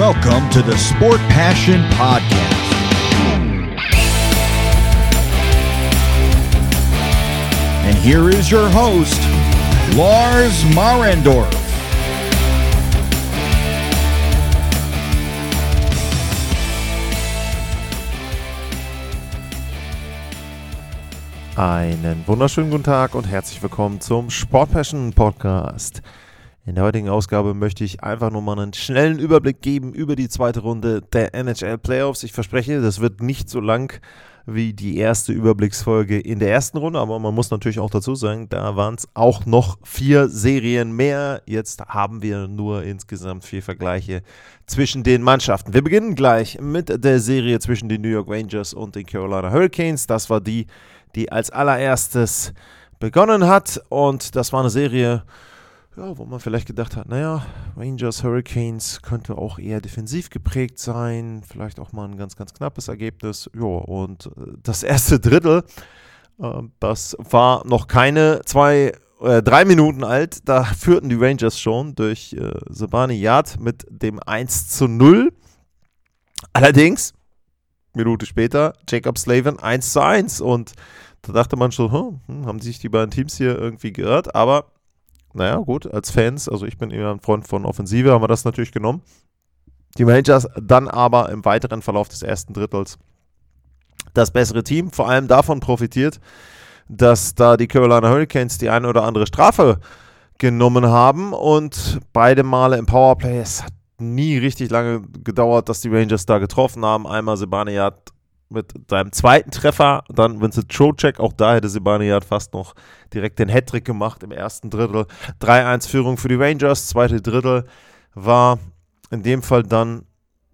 Welcome to the Sport Passion Podcast. And here is your host, Lars Marendorf. Einen wunderschönen guten Tag und herzlich willkommen zum Sport Passion Podcast. In der heutigen Ausgabe möchte ich einfach nur mal einen schnellen Überblick geben über die zweite Runde der NHL Playoffs. Ich verspreche, das wird nicht so lang wie die erste Überblicksfolge in der ersten Runde, aber man muss natürlich auch dazu sagen, da waren es auch noch 4 Serien mehr. Jetzt haben wir nur insgesamt 4 Vergleiche zwischen den Mannschaften. Wir beginnen gleich mit der Serie zwischen den New York Rangers und den Carolina Hurricanes. Das war die als allererstes begonnen hat, und das war eine Serie, ja, wo man vielleicht gedacht hat, naja, Rangers, Hurricanes könnte auch eher defensiv geprägt sein, vielleicht auch mal ein ganz, ganz knappes Ergebnis. Ja, und das erste Drittel, das war noch keine 3 Minuten alt, da führten die Rangers schon durch Zibanejad mit dem 1:0. Allerdings, Minute später, Jaccob Slavin 1:1, und da dachte man schon, haben sich die beiden Teams hier irgendwie geirrt, aber naja, gut, als Fans, also ich bin eher ein Freund von Offensive, haben wir das natürlich genommen. Die Rangers dann aber im weiteren Verlauf des ersten Drittels das bessere Team, vor allem davon profitiert, dass da die Carolina Hurricanes die eine oder andere Strafe genommen haben, und beide Male im Powerplay, es hat nie richtig lange gedauert, dass die Rangers da getroffen haben. Einmal Zibanejad mit seinem zweiten Treffer, dann Vincent Trocheck, auch da hätte Zibanejad fast noch direkt den Hattrick gemacht im ersten Drittel. 3:1 Führung für die Rangers, zweite Drittel war in dem Fall dann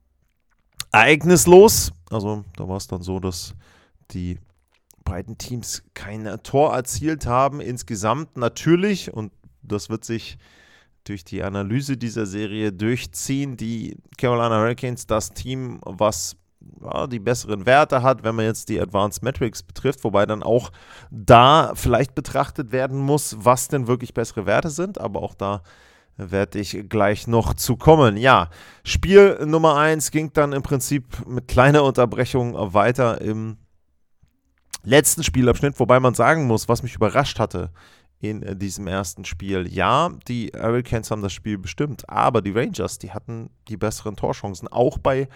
ereignislos. Also da war es dann so, dass die beiden Teams kein Tor erzielt haben insgesamt natürlich, und das wird sich durch die Analyse dieser Serie durchziehen. Die Carolina Hurricanes, das Team, was die besseren Werte hat, wenn man jetzt die Advanced Metrics betrifft, wobei dann auch da vielleicht betrachtet werden muss, was denn wirklich bessere Werte sind, aber auch da werde ich gleich noch zu kommen. Ja, Spiel Nummer 1 ging dann im Prinzip mit kleiner Unterbrechung weiter im letzten Spielabschnitt, wobei man sagen muss, was mich überrascht hatte in diesem ersten Spiel. Ja, die Hurricanes haben das Spiel bestimmt, aber die Rangers, die hatten die besseren Torchancen, auch bei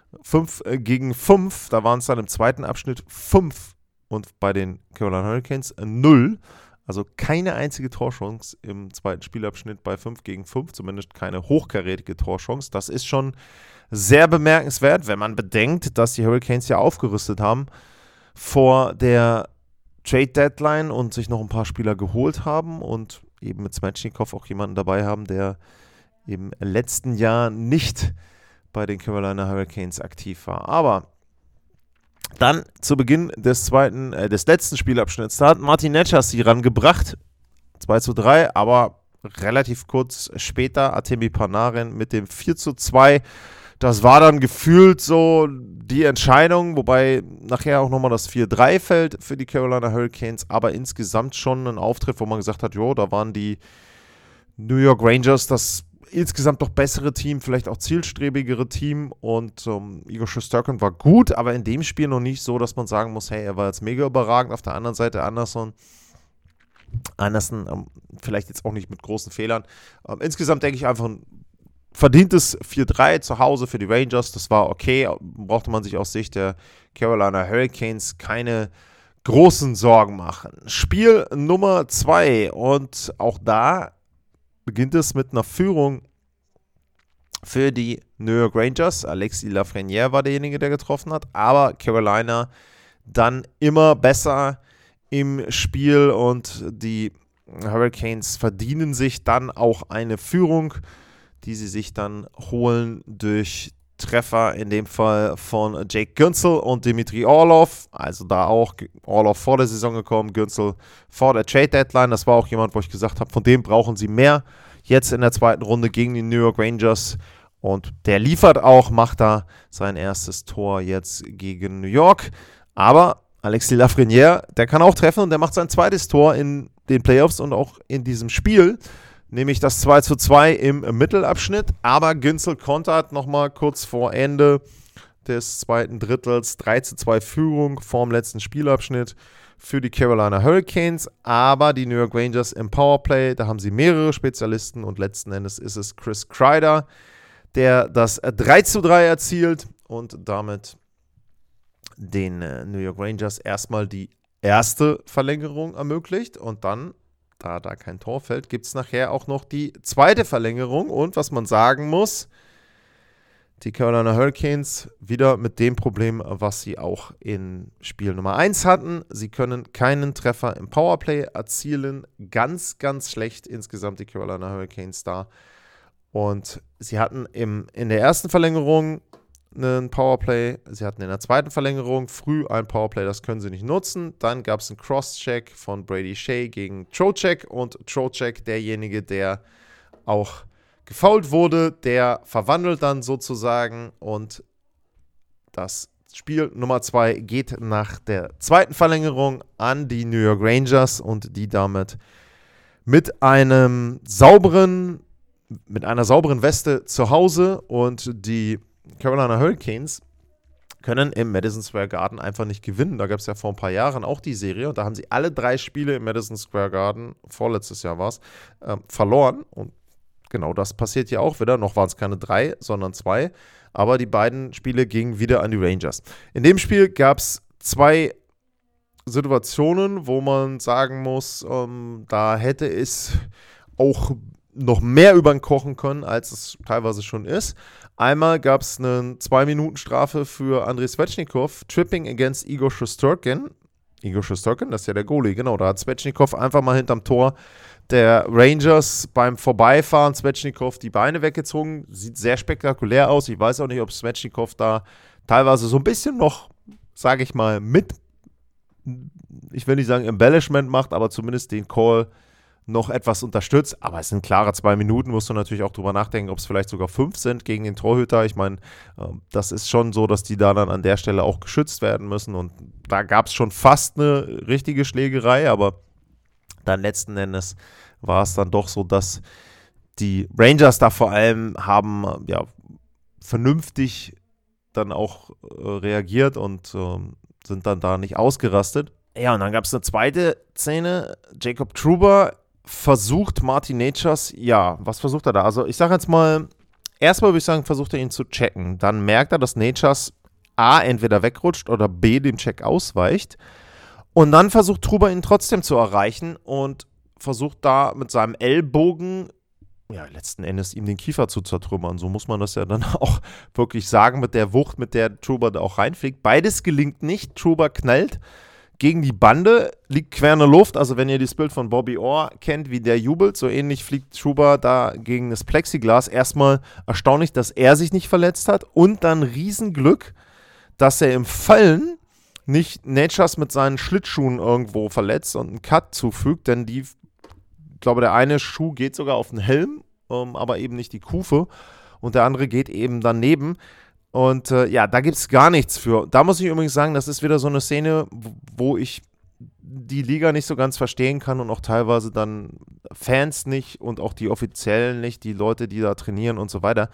5-5, da waren es dann im zweiten Abschnitt 5 und bei den Carolina Hurricanes 0. Also keine einzige Torchance im zweiten Spielabschnitt bei 5-5, zumindest keine hochkarätige Torchance. Das ist schon sehr bemerkenswert, wenn man bedenkt, dass die Hurricanes ja aufgerüstet haben vor der Trade Deadline und sich noch ein paar Spieler geholt haben und eben mit Svechnikov auch jemanden dabei haben, der im letzten Jahr nicht bei den Carolina Hurricanes aktiv war. Aber dann zu Beginn des letzten Spielabschnitts, da hat Martin Necas sie rangebracht, 2:3, aber relativ kurz später Artemi Panarin mit dem 4:2. Das war dann gefühlt so die Entscheidung, wobei nachher auch nochmal das 4:3 fällt für die Carolina Hurricanes, aber insgesamt schon ein Auftritt, wo man gesagt hat, jo, da waren die New York Rangers das insgesamt doch bessere Team, vielleicht auch zielstrebigere Team, und Igor Shesterkin war gut, aber in dem Spiel noch nicht so, dass man sagen muss, hey, er war jetzt mega überragend. Auf der anderen Seite Anderson vielleicht jetzt auch nicht mit großen Fehlern. Insgesamt denke ich einfach ein verdientes 4:3 zu Hause für die Rangers, das war okay, brauchte man sich aus Sicht der Carolina Hurricanes keine großen Sorgen machen. Spiel Nummer 2, und auch da beginnt es mit einer Führung für die New York Rangers. Alexis Lafrenière war derjenige, der getroffen hat, aber Carolina dann immer besser im Spiel, und die Hurricanes verdienen sich dann auch eine Führung, die sie sich dann holen durch Treffer, in dem Fall von Jake Guentzel und Dmitry Orlov. Also da auch Orlov vor der Saison gekommen, Guentzel vor der Trade Deadline. Das war auch jemand, wo ich gesagt habe, von dem brauchen sie mehr jetzt in der zweiten Runde gegen die New York Rangers. Und der liefert auch, macht da sein erstes Tor jetzt gegen New York. Aber Alexis Lafrenière, der kann auch treffen, und der macht sein zweites Tor in den Playoffs und auch in diesem Spiel. nämlich das 2:2 im Mittelabschnitt. Aber Günzel kontert nochmal kurz vor Ende des zweiten Drittels 3:2 Führung vorm letzten Spielabschnitt für die Carolina Hurricanes. Aber die New York Rangers im Powerplay, da haben sie mehrere Spezialisten und letzten Endes ist es Chris Kreider, der das 3:3 erzielt und damit den New York Rangers erstmal die erste Verlängerung ermöglicht. Und dann, da kein Tor fällt, gibt es nachher auch noch die zweite Verlängerung. Und was man sagen muss, die Carolina Hurricanes wieder mit dem Problem, was sie auch in Spiel Nummer 1 hatten. Sie können keinen Treffer im Powerplay erzielen. Ganz, ganz schlecht insgesamt die Carolina Hurricanes da. Und sie hatten in der ersten Verlängerung einen Powerplay. Sie hatten in der zweiten Verlängerung früh ein Powerplay, das können sie nicht nutzen. Dann gab es einen Cross-Check von Brady Shea gegen Trocheck. Und Trocheck, derjenige, der auch gefoult wurde, der verwandelt dann sozusagen und das Spiel Nummer 2 geht nach der zweiten Verlängerung an die New York Rangers und die damit mit einer sauberen Weste zu Hause und die Carolina Hurricanes können im Madison Square Garden einfach nicht gewinnen. Da gab es ja vor ein paar Jahren auch die Serie und da haben sie alle 3 Spiele im Madison Square Garden, vorletztes Jahr war es, verloren und genau, das passiert ja auch wieder. Noch waren es keine 3, sondern 2. Aber die beiden Spiele gingen wieder an die Rangers. In dem Spiel gab es 2 Situationen, wo man sagen muss, da hätte es auch noch mehr über den Kochen können, als es teilweise schon ist. Einmal gab es eine 2-Minuten-Strafe für Andrei Svechnikov, Tripping against Igor Shesterkin. Igor Shesterkin, das ist ja der Goalie, genau. Da hat Svechnikov einfach mal hinterm Tor der Rangers beim Vorbeifahren Svechnikov die Beine weggezogen. Sieht sehr spektakulär aus. Ich weiß auch nicht, ob Svechnikov da teilweise so ein bisschen noch, sage ich mal, ich will nicht sagen Embellishment macht, aber zumindest den Call noch etwas unterstützt. Aber es sind klare 2 Minuten, musst du natürlich auch drüber nachdenken, ob es vielleicht sogar 5 sind gegen den Torhüter. Ich meine, das ist schon so, dass die da dann an der Stelle auch geschützt werden müssen. Und da gab es schon fast eine richtige Schlägerei, aber dann letzten Endes war es dann doch so, dass die Rangers da vor allem haben vernünftig dann auch reagiert und sind dann da nicht ausgerastet. Ja, und dann gab es eine zweite Szene. Jacob Trouba versucht Martin Necas, was versucht er da? Also ich sage jetzt mal, erstmal würde ich sagen, versucht er ihn zu checken. Dann merkt er, dass Necas A, entweder wegrutscht oder B, dem Check ausweicht. Und dann versucht Trouba ihn trotzdem zu erreichen und versucht da mit seinem Ellbogen, letzten Endes ihm den Kiefer zu zertrümmern. So muss man das ja dann auch wirklich sagen, mit der Wucht, mit der Trouba da auch reinfliegt. Beides gelingt nicht. Trouba knallt gegen die Bande, liegt quer in der Luft. Also wenn ihr das Bild von Bobby Orr kennt, wie der jubelt, so ähnlich fliegt Trouba da gegen das Plexiglas. Erstmal erstaunlich, dass er sich nicht verletzt hat und dann Riesenglück, dass er im Fallen nicht Necas mit seinen Schlittschuhen irgendwo verletzt und einen Cut zufügt, denn ich glaube, der eine Schuh geht sogar auf den Helm, aber eben nicht die Kufe und der andere geht eben daneben und da gibt es gar nichts für. Da muss ich übrigens sagen, das ist wieder so eine Szene, wo ich die Liga nicht so ganz verstehen kann und auch teilweise dann Fans nicht und auch die Offiziellen nicht, die Leute, die da trainieren und so weiter.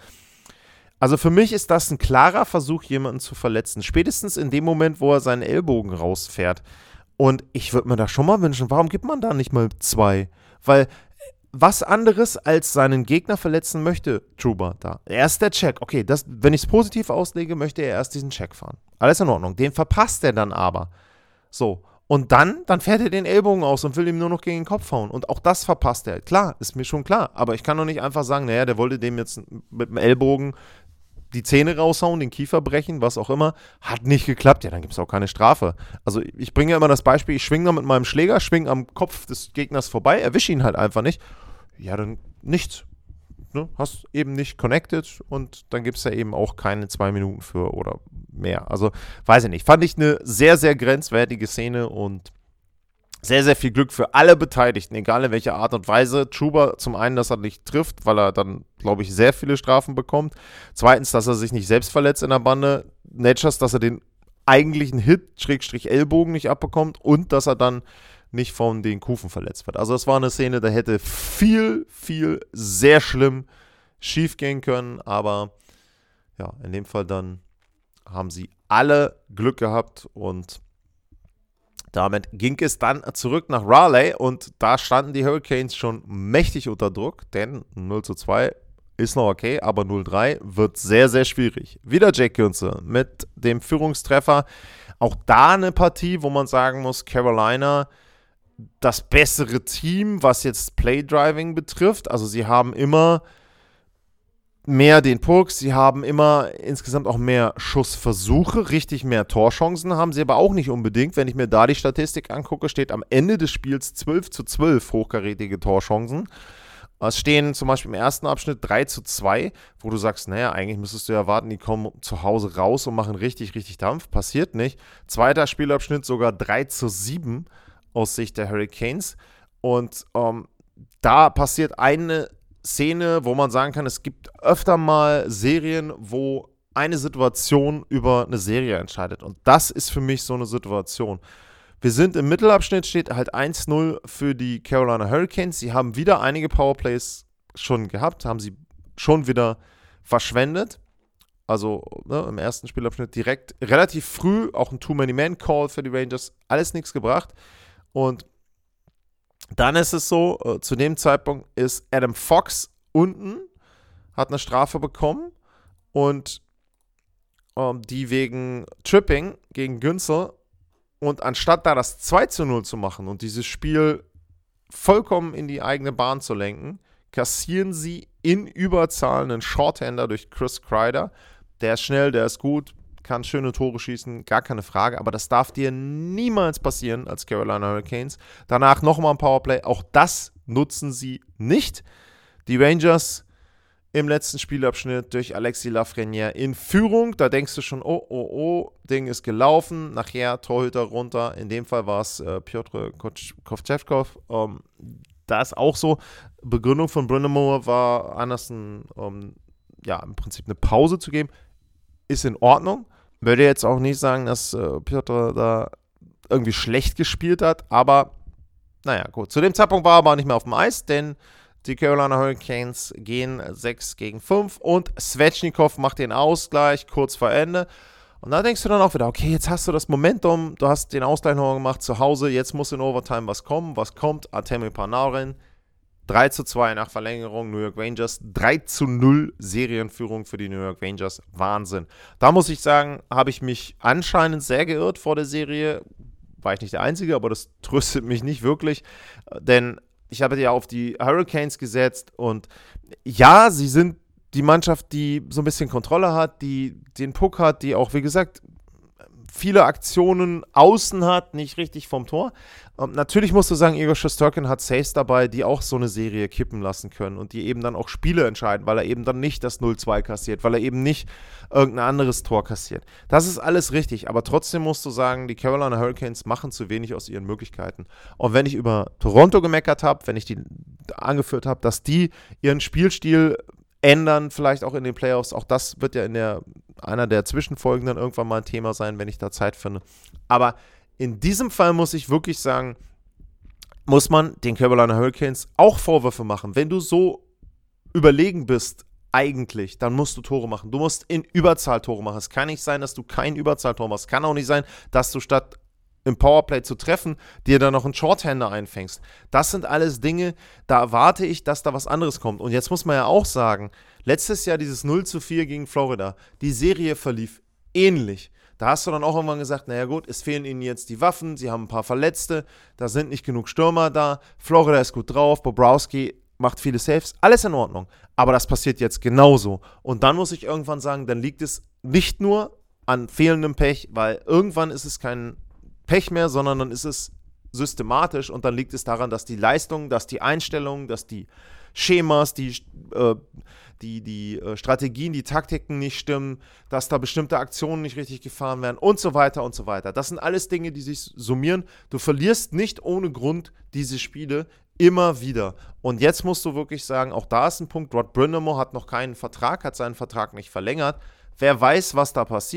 Also für mich ist das ein klarer Versuch, jemanden zu verletzen. Spätestens in dem Moment, wo er seinen Ellbogen rausfährt. Und ich würde mir da schon mal wünschen, warum gibt man da nicht mal 2? Weil was anderes als seinen Gegner verletzen möchte Trouba da. Erst der Check. Okay, wenn ich es positiv auslege, möchte er erst diesen Check fahren. Alles in Ordnung. Den verpasst er dann aber. So. Und dann fährt er den Ellbogen aus und will ihm nur noch gegen den Kopf hauen. Und auch das verpasst er. Klar, ist mir schon klar. Aber ich kann doch nicht einfach sagen, der wollte dem jetzt mit dem Ellbogen die Zähne raushauen, den Kiefer brechen, was auch immer. Hat nicht geklappt. Ja, dann gibt es auch keine Strafe. Also ich bringe ja immer das Beispiel, ich schwinge da mit meinem Schläger, schwinge am Kopf des Gegners vorbei, erwische ihn halt einfach nicht. Ja, dann nichts. Ne? Hast eben nicht connected und dann gibt es ja eben auch keine 2 Minuten für oder mehr. Also, weiß ich nicht. Fand ich eine sehr, sehr grenzwertige Szene und sehr, sehr viel Glück für alle Beteiligten, egal in welcher Art und Weise. Trouba zum einen, dass er nicht trifft, weil er dann, glaube ich, sehr viele Strafen bekommt. Zweitens, dass er sich nicht selbst verletzt in der Bande. Necas, dass er den eigentlichen Hit, /Ellbogen nicht abbekommt und dass er dann nicht von den Kufen verletzt wird. Also das war eine Szene, da hätte viel, sehr schlimm schief gehen können, aber ja, in dem Fall dann haben sie alle Glück gehabt und damit ging es dann zurück nach Raleigh und da standen die Hurricanes schon mächtig unter Druck, denn 0:2 ist noch okay, aber 0:3 wird sehr, sehr schwierig. Wieder Jake Günther mit dem Führungstreffer. Auch da eine Partie, wo man sagen muss, Carolina das bessere Team, was jetzt Playdriving betrifft. Also sie haben immer mehr den Puck, sie haben immer insgesamt auch mehr Schussversuche, richtig mehr Torchancen haben sie aber auch nicht unbedingt. Wenn ich mir da die Statistik angucke, steht am Ende des Spiels 12:12 hochkarätige Torchancen. Es stehen zum Beispiel im ersten Abschnitt 3:2, wo du sagst, naja, eigentlich müsstest du ja erwarten, die kommen zu Hause raus und machen richtig, richtig Dampf. Passiert nicht. Zweiter Spielabschnitt sogar 3:7 aus Sicht der Hurricanes. Und da passiert eine Szene, wo man sagen kann, es gibt öfter mal Serien, wo eine Situation über eine Serie entscheidet. Und das ist für mich so eine Situation. Wir sind im Mittelabschnitt, steht halt 1:0 für die Carolina Hurricanes. Sie haben wieder einige Powerplays schon gehabt, haben sie schon wieder verschwendet. Also im ersten Spielabschnitt direkt relativ früh, auch ein Too-Many-Man-Call für die Rangers, alles nichts gebracht. Und dann ist es so, zu dem Zeitpunkt ist Adam Fox unten, hat eine Strafe bekommen und die wegen Tripping gegen Günther. Und anstatt da das 2:0 zu machen und dieses Spiel vollkommen in die eigene Bahn zu lenken, kassieren sie in Überzahl einen Shorthander durch Chris Kreider. Der ist schnell, der ist gut, kann schöne Tore schießen, gar keine Frage. Aber das darf dir niemals passieren als Carolina Hurricanes. Danach nochmal ein Powerplay. Auch das nutzen sie nicht. Die Rangers im letzten Spielabschnitt durch Alexis Lafrenière in Führung. Da denkst du schon, oh, Ding ist gelaufen. Nachher Torhüter runter. In dem Fall war es Piotr Kovtschevkov. Da ist auch so. Begründung von Brind'Amour war Anderson, im Prinzip eine Pause zu geben. Ist in Ordnung. Würde jetzt auch nicht sagen, dass Piotr da irgendwie schlecht gespielt hat. Aber naja, gut. Zu dem Zeitpunkt war er aber nicht mehr auf dem Eis, denn die Carolina Hurricanes gehen 6-5 und Svechnikov macht den Ausgleich kurz vor Ende. Und da denkst du dann auch wieder, okay, jetzt hast du das Momentum, du hast den Ausgleich noch gemacht zu Hause, jetzt muss in Overtime was kommen. Was kommt? Artemi Panarin, 3:2 nach Verlängerung, New York Rangers, 3:0 Serienführung für die New York Rangers, Wahnsinn. Da muss ich sagen, habe ich mich anscheinend sehr geirrt vor der Serie. War ich nicht der Einzige, aber das tröstet mich nicht wirklich, denn ich habe ja auf die Hurricanes gesetzt und ja, sie sind die Mannschaft, die so ein bisschen Kontrolle hat, die den Puck hat, die auch, wie gesagt, viele Aktionen außen hat, nicht richtig vom Tor. Natürlich musst du sagen, Igor Shesterkin hat Saves dabei, die auch so eine Serie kippen lassen können und die eben dann auch Spiele entscheiden, weil er eben dann nicht das 0:2 kassiert, weil er eben nicht irgendein anderes Tor kassiert. Das ist alles richtig, aber trotzdem musst du sagen, die Carolina Hurricanes machen zu wenig aus ihren Möglichkeiten. Und wenn ich über Toronto gemeckert habe, wenn ich die angeführt habe, dass die ihren Spielstil ändern, vielleicht auch in den Playoffs, auch das wird ja in einer der Zwischenfolgen dann irgendwann mal ein Thema sein, wenn ich da Zeit finde. Aber in diesem Fall muss ich wirklich sagen, muss man den Carolina Hurricanes auch Vorwürfe machen. Wenn du so überlegen bist, eigentlich, dann musst du Tore machen. Du musst in Überzahl Tore machen. Es kann nicht sein, dass du kein Überzahltor machst. Es kann auch nicht sein, dass du statt im Powerplay zu treffen, dir dann noch einen Shorthander einfängst. Das sind alles Dinge, da erwarte ich, dass da was anderes kommt. Und jetzt muss man ja auch sagen, letztes Jahr dieses 0:4 gegen Florida, die Serie verlief ähnlich. Da hast du dann auch irgendwann gesagt, naja gut, es fehlen ihnen jetzt die Waffen, sie haben ein paar Verletzte, da sind nicht genug Stürmer da, Florida ist gut drauf, Bobrovsky macht viele Saves, alles in Ordnung. Aber das passiert jetzt genauso. Und dann muss ich irgendwann sagen, dann liegt es nicht nur an fehlendem Pech, weil irgendwann ist es kein Pech mehr, sondern dann ist es systematisch und dann liegt es daran, dass die Leistung, dass die Einstellungen, dass die Schemas, die Strategien, die Taktiken nicht stimmen, dass da bestimmte Aktionen nicht richtig gefahren werden und so weiter und so weiter. Das sind alles Dinge, die sich summieren. Du verlierst nicht ohne Grund diese Spiele immer wieder. Und jetzt musst du wirklich sagen, auch da ist ein Punkt, Rod Brind'Amour hat noch keinen Vertrag, hat seinen Vertrag nicht verlängert. Wer weiß, was da passiert.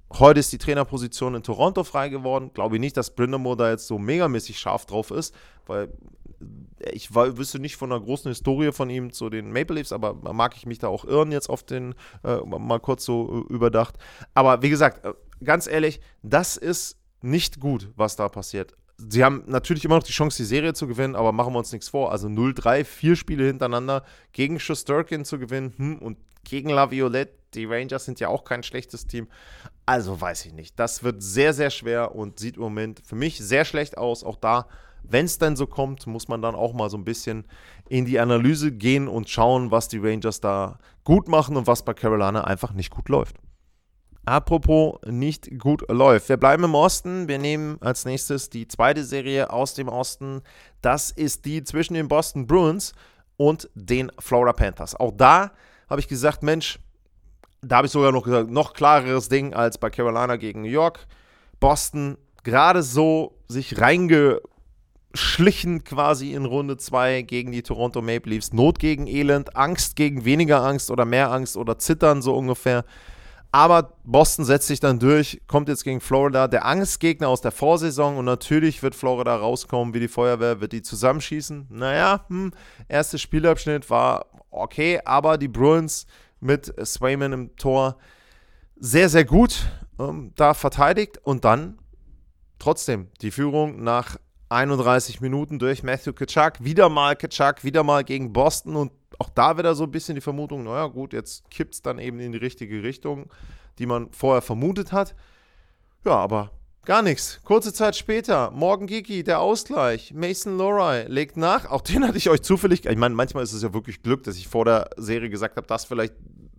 Heute ist die Trainerposition in Toronto frei geworden. Glaube ich nicht, dass Brind'Amour da jetzt so megamäßig scharf drauf ist, weil ich wüsste nicht von einer großen Historie von ihm zu den Maple Leafs, aber mag ich mich da auch irren jetzt auf den, mal kurz so überdacht. Aber wie gesagt, ganz ehrlich, das ist nicht gut, was da passiert. Sie haben natürlich immer noch die Chance, die Serie zu gewinnen, aber machen wir uns nichts vor. Also 0-3, 4 Spiele hintereinander gegen Shesterkin zu gewinnen und gegen Laviolette. Die Rangers sind ja auch kein schlechtes Team. Also weiß ich nicht. Das wird sehr, sehr schwer und sieht im Moment für mich sehr schlecht aus. Auch da, wenn es dann so kommt, muss man dann auch mal so ein bisschen in die Analyse gehen und schauen, was die Rangers da gut machen und was bei Carolina einfach nicht gut läuft. Apropos nicht gut läuft. Wir bleiben im Osten. Wir nehmen als nächstes die zweite Serie aus dem Osten. Das ist die zwischen den Boston Bruins und den Florida Panthers. Auch da habe ich gesagt, Mensch, da habe ich sogar noch gesagt, noch klareres Ding als bei Carolina gegen New York. Boston gerade so sich reingeschlichen quasi in Runde 2 gegen die Toronto Maple Leafs. Not gegen Elend, Angst gegen weniger Angst oder mehr Angst oder Zittern so ungefähr. Aber Boston setzt sich dann durch, kommt jetzt gegen Florida, der Angstgegner aus der Vorsaison und natürlich wird Florida rauskommen wie die Feuerwehr, wird die zusammenschießen. Naja, erster Spielabschnitt war okay, aber die Bruins mit Swayman im Tor sehr, sehr gut da verteidigt und dann trotzdem die Führung nach 31 Minuten durch Matthew Tkachuk, wieder mal gegen Boston und auch da wieder so ein bisschen die Vermutung, naja gut, jetzt kippt es dann eben in die richtige Richtung, die man vorher vermutet hat. Ja, aber gar nichts. Kurze Zeit später, Morgan Geekie, der Ausgleich, Mason Lohrei legt nach, auch den hatte ich euch zufällig, ich meine, manchmal ist es ja wirklich Glück, dass ich vor der Serie gesagt habe, dass vielleicht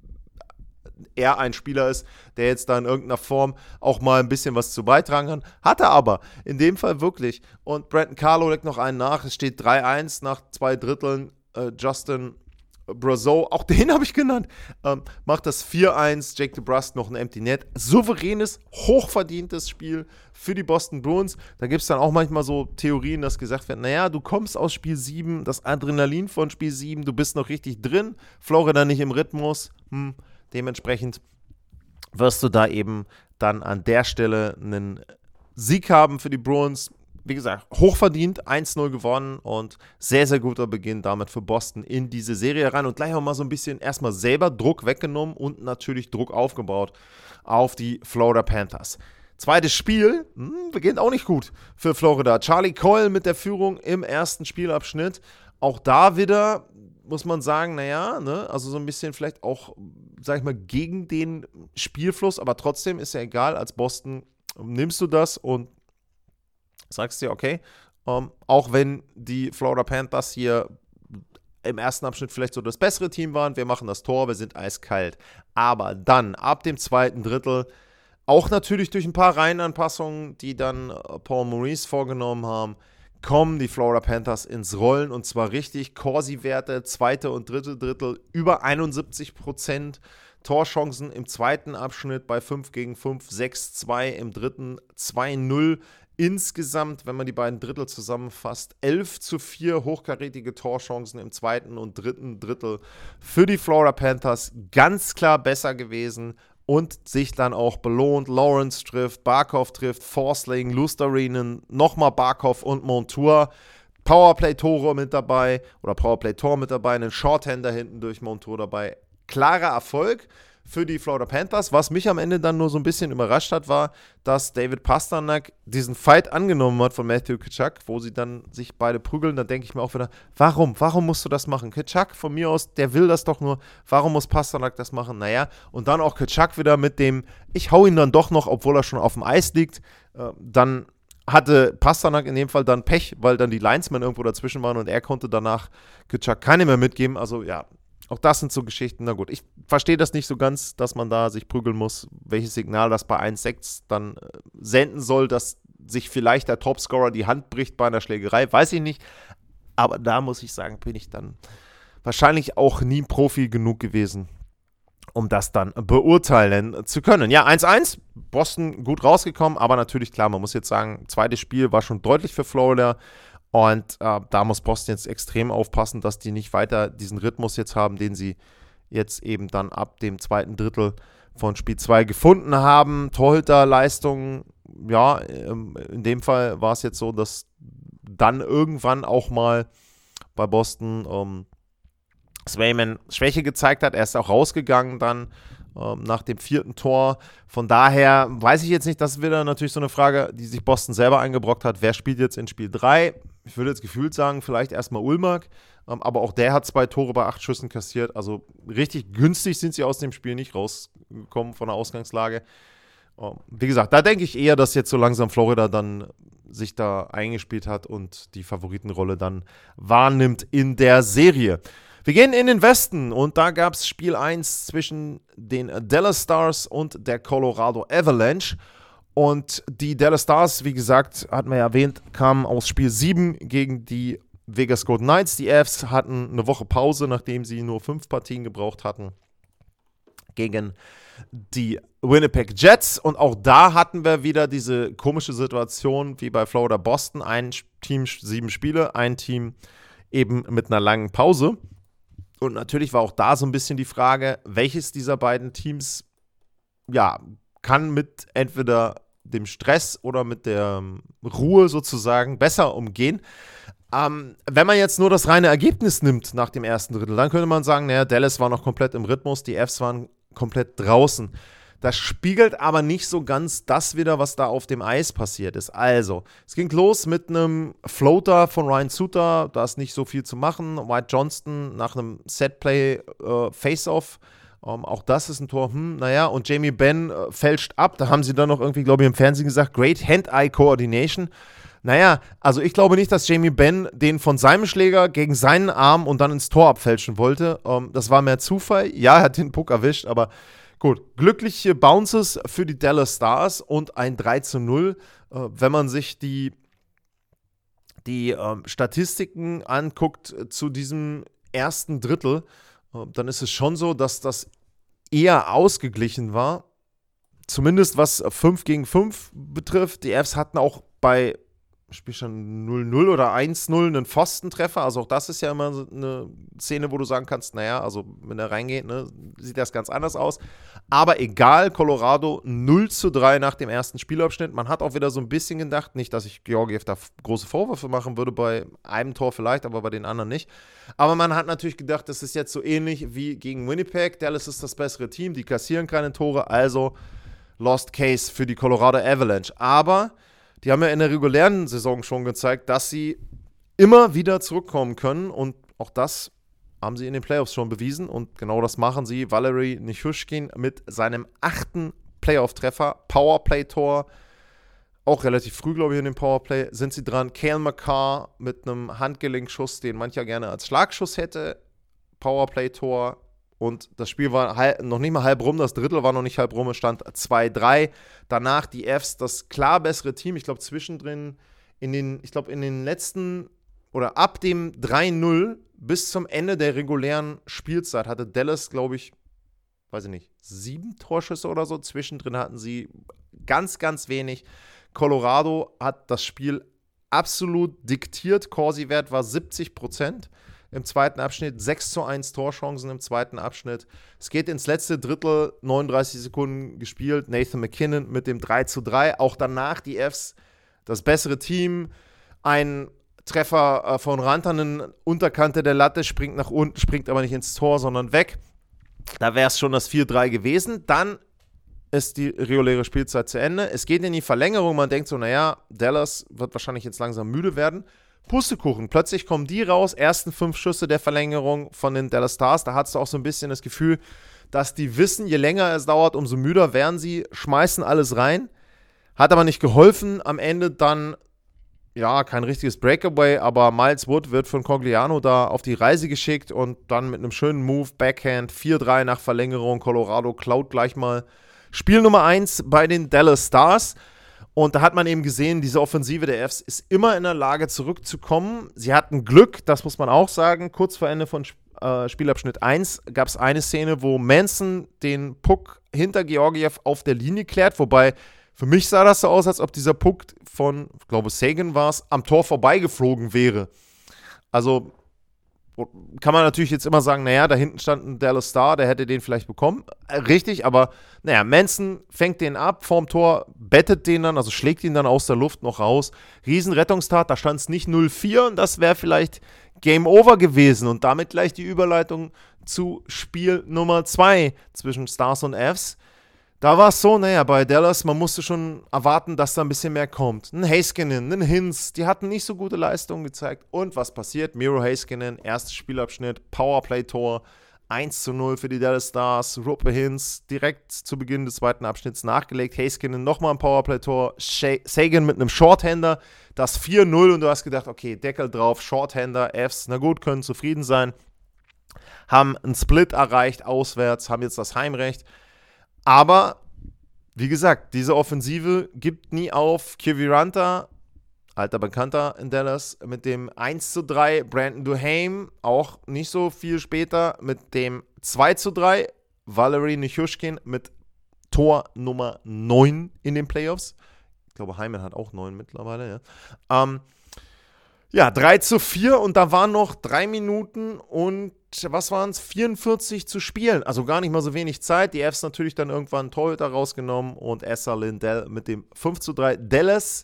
er ein Spieler ist, der jetzt da in irgendeiner Form auch mal ein bisschen was zu beitragen kann. Hat er aber, in dem Fall wirklich. Und Brandon Carlo legt noch einen nach, es steht 3-1 nach 2 Dritteln, Justin Brazeau, auch den habe ich genannt, macht das 4-1, Jake DeBrusk noch ein Empty Net. Souveränes, hochverdientes Spiel für die Boston Bruins. Da gibt es dann auch manchmal so Theorien, dass gesagt wird, naja, du kommst aus Spiel 7, das Adrenalin von Spiel 7, du bist noch richtig drin, Florida nicht im Rhythmus, dementsprechend wirst du da eben dann an der Stelle einen Sieg haben für die Bruins. Wie gesagt, hochverdient, 1-0 gewonnen und sehr, sehr guter Beginn damit für Boston in diese Serie rein und gleich auch mal so ein bisschen erstmal selber Druck weggenommen und natürlich Druck aufgebaut auf die Florida Panthers. Zweites Spiel, beginnt auch nicht gut für Florida. Charlie Coyle mit der Führung im ersten Spielabschnitt. Auch da wieder muss man sagen, naja, ne, also so ein bisschen vielleicht auch, sag ich mal, gegen den Spielfluss, aber trotzdem ist ja egal, als Boston nimmst du das und sagst dir, okay, auch wenn die Florida Panthers hier im ersten Abschnitt vielleicht so das bessere Team waren, wir machen das Tor, wir sind eiskalt. Aber dann, ab dem zweiten Drittel, auch natürlich durch ein paar Reihenanpassungen, die dann Paul Maurice vorgenommen haben, kommen die Florida Panthers ins Rollen und zwar richtig. Corsi-Werte, zweite und dritte Drittel, über 71%. Torchancen im zweiten Abschnitt bei 5 gegen 5, 6-2, im dritten 2-0. Insgesamt, wenn man die beiden Drittel zusammenfasst, 11-4 hochkarätige Torchancen im zweiten und dritten Drittel für die Florida Panthers. Ganz klar besser gewesen und sich dann auch belohnt. Lawrence trifft, Barkov trifft, Forsling, Lusterinen, nochmal Barkov und Montour. Powerplay-Tore mit dabei oder Powerplay-Tor mit dabei, einen Shorthander hinten durch Montour dabei. Klarer Erfolg für die Florida Panthers. Was mich am Ende dann nur so ein bisschen überrascht hat, war, dass David Pastrnak diesen Fight angenommen hat von Matthew Tkachuk, wo sie dann sich beide prügeln. Da denke ich mir auch wieder, warum musst du das machen? Tkachuk, von mir aus, der will das doch nur. Warum muss Pastrnak das machen? Naja, und dann auch Tkachuk wieder mit dem, ich hau ihn dann doch noch, obwohl er schon auf dem Eis liegt. Dann hatte Pastrnak in dem Fall dann Pech, weil dann die Linesmen irgendwo dazwischen waren und er konnte danach Tkachuk keine mehr mitgeben. Also ja, auch das sind so Geschichten. Na gut, ich verstehe das nicht so ganz, dass man da sich prügeln muss, welches Signal das bei 1-6 dann senden soll, dass sich vielleicht der Topscorer die Hand bricht bei einer Schlägerei, weiß ich nicht. Aber da muss ich sagen, bin ich dann wahrscheinlich auch nie Profi genug gewesen, um das dann beurteilen zu können. Ja, 1-1, Boston gut rausgekommen, aber natürlich klar, man muss jetzt sagen, zweites Spiel war schon deutlich für Florida. Und da muss Boston jetzt extrem aufpassen, dass die nicht weiter diesen Rhythmus jetzt haben, den sie jetzt eben dann ab dem zweiten Drittel von Spiel 2 gefunden haben. Torhüterleistungen, ja, in dem Fall war es jetzt so, dass dann irgendwann auch mal bei Boston Swayman Schwäche gezeigt hat. Er ist auch rausgegangen dann nach dem 4. Tor. Von daher weiß ich jetzt nicht, das ist wieder natürlich so eine Frage, die sich Boston selber eingebrockt hat. Wer spielt jetzt in Spiel 3? Ich würde jetzt gefühlt sagen, vielleicht erstmal Ullmark. Aber auch der hat 2 Tore bei 8 Schüssen kassiert. Also richtig günstig sind sie aus dem Spiel nicht rausgekommen von der Ausgangslage. Wie gesagt, da denke ich eher, dass jetzt so langsam Florida dann sich da eingespielt hat und die Favoritenrolle dann wahrnimmt in der Serie. Wir gehen in den Westen und da gab es Spiel 1 zwischen den Dallas Stars und der Colorado Avalanche. Und die Dallas Stars, wie gesagt, hatten wir ja erwähnt, kamen aus Spiel 7 gegen die Vegas Golden Knights. Die Avs hatten eine Woche Pause, nachdem sie nur 5 Partien gebraucht hatten gegen die Winnipeg Jets. Und auch da hatten wir wieder diese komische Situation wie bei Florida Boston. Ein Team 7 Spiele, ein Team eben mit einer langen Pause. Und natürlich war auch da so ein bisschen die Frage, welches dieser beiden Teams kann mit entweder dem Stress oder mit der Ruhe sozusagen besser umgehen. Wenn man jetzt nur das reine Ergebnis nimmt nach dem ersten Drittel, dann könnte man sagen, Dallas war noch komplett im Rhythmus, die Avs waren komplett draußen. Das spiegelt aber nicht so ganz das wieder, was da auf dem Eis passiert ist. Also, es ging los mit einem Floater von Ryan Suter, da ist nicht so viel zu machen. White Johnston nach einem Setplay Face-Off, auch das ist ein Tor, und Jamie Benn fälscht ab. Da haben sie dann noch irgendwie, glaube ich, im Fernsehen gesagt, Great Hand-Eye Coordination. Also ich glaube nicht, dass Jamie Benn den von seinem Schläger gegen seinen Arm und dann ins Tor abfälschen wollte. Das war mehr Zufall. Ja, er hat den Puck erwischt, aber gut. Glückliche Bounces für die Dallas Stars und ein 3:0. Wenn man sich die Statistiken anguckt zu diesem ersten Drittel, dann ist es schon so, dass das eher ausgeglichen war. Zumindest was 5 gegen 5 betrifft. Die Avs hatten auch bei Spielstand 0-0 oder 1-0 einen Pfostentreffer. Also auch das ist ja immer so eine Szene, wo du sagen kannst, also wenn er reingeht, sieht das ganz anders aus. Aber egal, Colorado 0:3 nach dem ersten Spielabschnitt. Man hat auch wieder so ein bisschen gedacht, nicht, dass ich Georgiev da große Vorwürfe machen würde, bei einem Tor vielleicht, aber bei den anderen nicht. Aber man hat natürlich gedacht, das ist jetzt so ähnlich wie gegen Winnipeg. Dallas ist das bessere Team, die kassieren keine Tore, also Lost Case für die Colorado Avalanche. Aber die haben ja in der regulären Saison schon gezeigt, dass sie immer wieder zurückkommen können. Und auch das haben sie in den Playoffs schon bewiesen. Und genau das machen sie. Valeri Nichushkin mit seinem 8. Playoff-Treffer, Powerplay-Tor. Auch relativ früh, glaube ich, in dem Powerplay sind sie dran. Cale Makar mit einem Handgelenkschuss, den mancher gerne als Schlagschuss hätte. Powerplay-Tor. Und das Spiel war noch nicht mal halb rum, das Drittel war noch nicht halb rum, es stand 2:3. Danach die Avs, das klar bessere Team. Ich glaube, zwischendrin in den letzten oder ab dem 3:0 bis zum Ende der regulären Spielzeit hatte Dallas, glaube ich, 7 Torschüsse oder so. Zwischendrin hatten sie ganz, ganz wenig. Colorado hat das Spiel absolut diktiert. Corsi-Wert war 70%. Im zweiten Abschnitt 6:1 Torchancen im zweiten Abschnitt. Es geht ins letzte Drittel, 39 Sekunden gespielt. Nathan MacKinnon mit dem 3:3. Auch danach die Avs, das bessere Team. Ein Treffer von Rantanen, Unterkante der Latte, springt nach unten, springt aber nicht ins Tor, sondern weg. Da wäre es schon das 4:3 gewesen. Dann ist die reguläre Spielzeit zu Ende. Es geht in die Verlängerung. Man denkt so, Dallas wird wahrscheinlich jetzt langsam müde werden. Pustekuchen, plötzlich kommen die raus, ersten 5 Schüsse der Verlängerung von den Dallas Stars, da hast du auch so ein bisschen das Gefühl, dass die wissen, je länger es dauert, umso müder werden sie, schmeißen alles rein, hat aber nicht geholfen, am Ende dann, kein richtiges Breakaway, aber Miles Wood wird von Cogliano da auf die Reise geschickt und dann mit einem schönen Move, Backhand, 4:3 nach Verlängerung, Colorado klaut gleich mal Spiel Nummer 1 bei den Dallas Stars. Und da hat man eben gesehen, diese Offensive der Avs ist immer in der Lage, zurückzukommen. Sie hatten Glück, das muss man auch sagen. Kurz vor Ende von Spielabschnitt 1 gab es eine Szene, wo Manson den Puck hinter Georgiev auf der Linie klärt. Wobei, für mich sah das so aus, als ob dieser Puck von, ich glaube, Sagan war es, am Tor vorbeigeflogen wäre. Also, kann man natürlich jetzt immer sagen, naja, da hinten stand ein Dallas Star, der hätte den vielleicht bekommen. Richtig, aber naja, Manson fängt den ab vorm Tor, bettet den dann, also schlägt ihn dann aus der Luft noch raus. Riesenrettungstat, da stand es nicht 0-4 und das wäre vielleicht Game Over gewesen und damit gleich die Überleitung zu Spiel Nummer 2 zwischen Stars und Fs. Da war es so, naja, bei Dallas, man musste schon erwarten, dass da ein bisschen mehr kommt. Ein Heiskanen, ein Hinz, die hatten nicht so gute Leistungen gezeigt. Und was passiert? Miro Heiskanen, erstes Spielabschnitt, Powerplay-Tor, 1-0 für die Dallas Stars. Roope Hintz direkt zu Beginn des zweiten Abschnitts nachgelegt. Heiskanen nochmal ein Powerplay-Tor. Seguin mit einem Shorthander, das 4-0 und du hast gedacht, okay, Deckel drauf, Shorthander, Fs, na gut, können zufrieden sein. Haben einen Split erreicht, auswärts, haben jetzt das Heimrecht. Aber, wie gesagt, diese Offensive gibt nie auf. Kiviranta, alter Bekannter in Dallas, mit dem 1-3. Brandon Duhaime, auch nicht so viel später, mit dem 2-3. Valerie Nichushkin mit Tor Nummer 9 in den Playoffs. Ich glaube, Hyman hat auch 9 mittlerweile, ja. 3-4 und da waren noch 3 Minuten und was waren es? 44 zu spielen. Also gar nicht mal so wenig Zeit. Die Fs natürlich dann irgendwann einen Torhüter rausgenommen und Esa Lindell mit dem 5-3. Dallas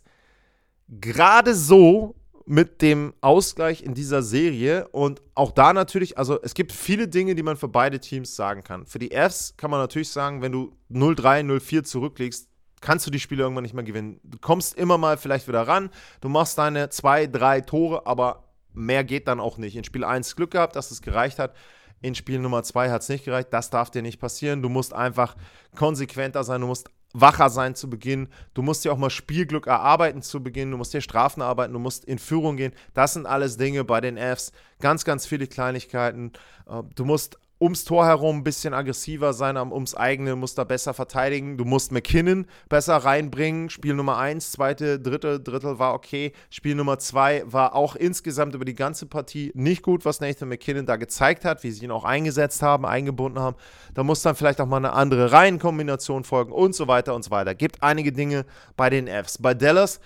gerade so mit dem Ausgleich in dieser Serie und auch da natürlich, also es gibt viele Dinge, die man für beide Teams sagen kann. Für die Fs kann man natürlich sagen, wenn du 0-3, 0-4 zurücklegst, kannst du die Spiele irgendwann nicht mehr gewinnen. Du kommst immer mal vielleicht wieder ran, du machst deine 2, 3 Tore, aber mehr geht dann auch nicht. In Spiel 1 Glück gehabt, dass es gereicht hat. In Spiel Nummer 2 hat es nicht gereicht. Das darf dir nicht passieren. Du musst einfach konsequenter sein. Du musst wacher sein zu Beginn. Du musst dir auch mal Spielglück erarbeiten zu Beginn. Du musst dir Strafen erarbeiten. Du musst in Führung gehen. Das sind alles Dinge bei den Fs. Ganz, ganz viele Kleinigkeiten. Du musst ums Tor herum ein bisschen aggressiver sein, ums eigene, musst da besser verteidigen. Du musst McKinnon besser reinbringen. Spiel Nummer 1, zweite, Drittel war okay. Spiel Nummer 2 war auch insgesamt über die ganze Partie nicht gut, was Nathan McKinnon da gezeigt hat, wie sie ihn auch eingesetzt haben, eingebunden haben. Da muss dann vielleicht auch mal eine andere Reihenkombination folgen und so weiter und so weiter. Gibt einige Dinge bei den Fs. Bei Dallas,